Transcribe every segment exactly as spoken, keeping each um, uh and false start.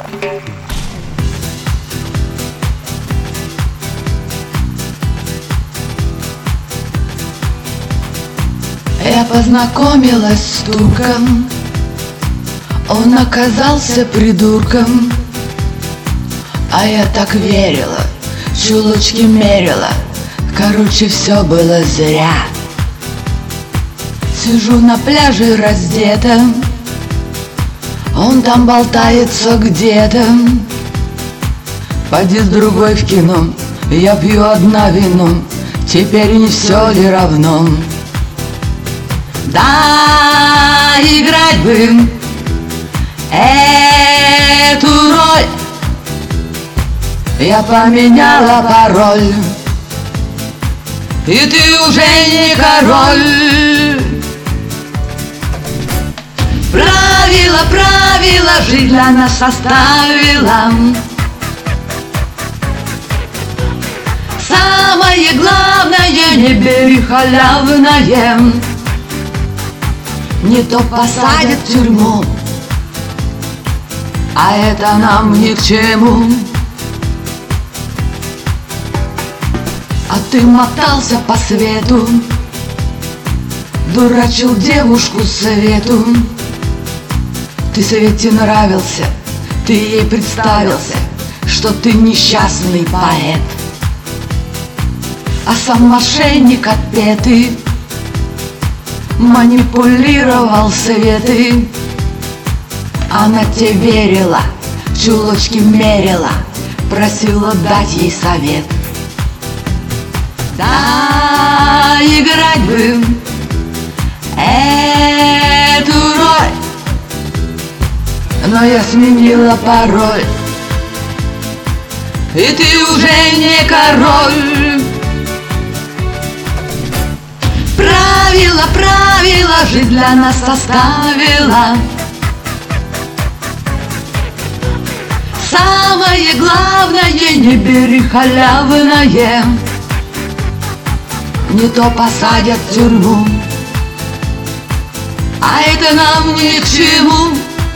Я познакомилась с турком, он оказался придурком, а я так верила, чулочки мерила, короче, все было зря. Сижу на пляже раздета, он там болтается где-то. Поди с другой в кино, я пью одна вино, теперь не все ли равно? Да, играть бы эту роль, я поменяла пароль, и ты уже не король. Правила, правила, жизнь для нас составила. Самое главное, не бери халявное, не то посадят в тюрьму, а это нам ни к чему. А ты мотался по свету, дурачил девушку совету. Ты Свете нравился, ты ей представился, что ты несчастный поэт. А сам мошенник отпетый манипулировал советы. Она тебе верила, чулочки мерила, просила дать ей совет. Да, играть бы эту роль, но я сменила пароль, и ты уже не король. Правила, правила, жизнь для нас составила. Самое главное, не бери халявное, не то посадят в тюрьму, а это нам ни к чему.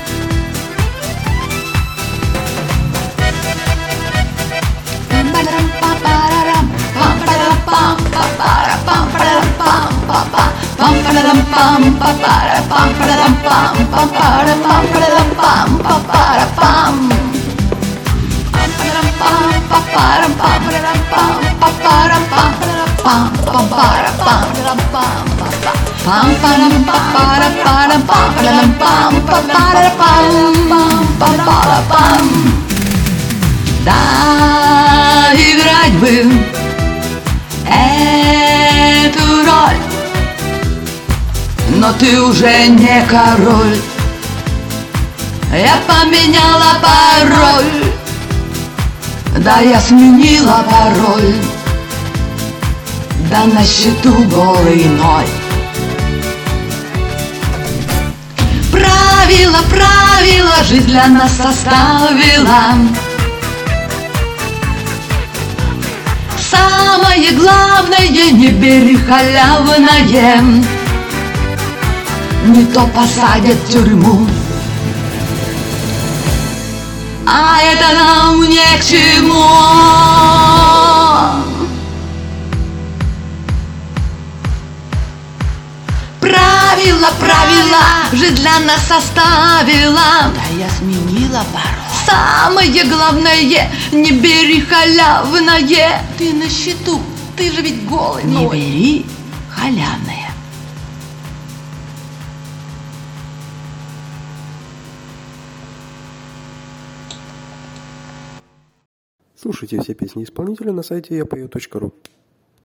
Да, играть бы эту роль, но ты уже не король. Я поменяла пароль, да, я сменила пароль, да, на счету голый ноль. Правила, правила, жизнь для нас составила. Самое главное, не бери халявное, не то посадят в тюрьму, а это нам ни к чему. Правила, правила, жизнь для нас составила. Да, я сменила пароль. Самое главное, не бери халявное. Ты на счету, ты же ведь голый. Не бери халявное. Слушайте все песни исполнителя на сайте я пою точка ру.